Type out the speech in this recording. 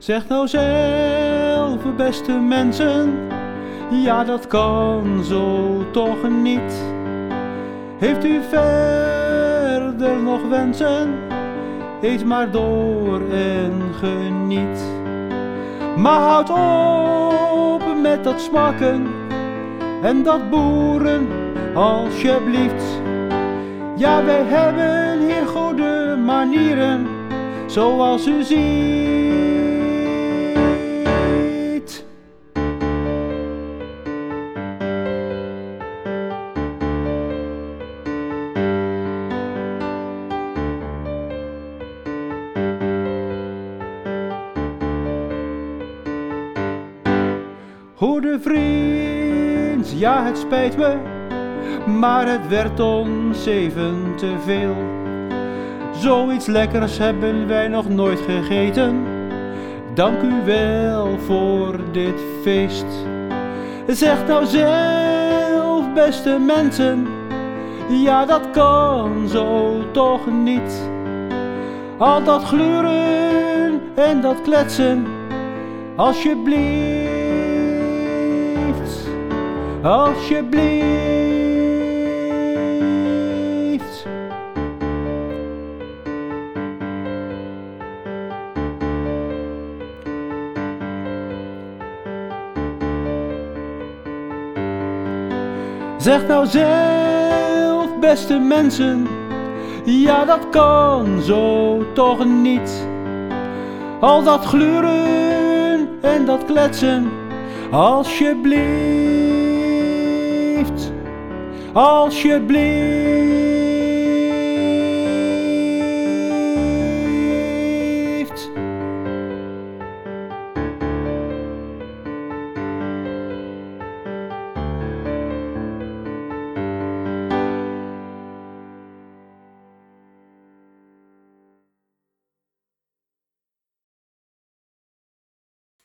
Zeg nou zelf, beste mensen, ja dat kan zo toch niet. Heeft u verder nog wensen? Eet maar door en geniet. Maar houd op met dat smakken en dat boeren, alsjeblieft. Ja, wij hebben hier goede manieren, zoals u ziet. Goede vriend, ja het spijt me, maar het werd ons even te veel. Zoiets lekkers hebben wij nog nooit gegeten. Dank u wel voor dit feest. Zeg nou zelf, beste mensen, ja dat kan zo toch niet. Al dat gluren en dat kletsen, alsjeblieft. Alsjeblieft. Zeg nou zelf, beste mensen, ja dat kan zo toch niet. Al dat gluren en dat kletsen, alsjeblieft, alsjeblieft.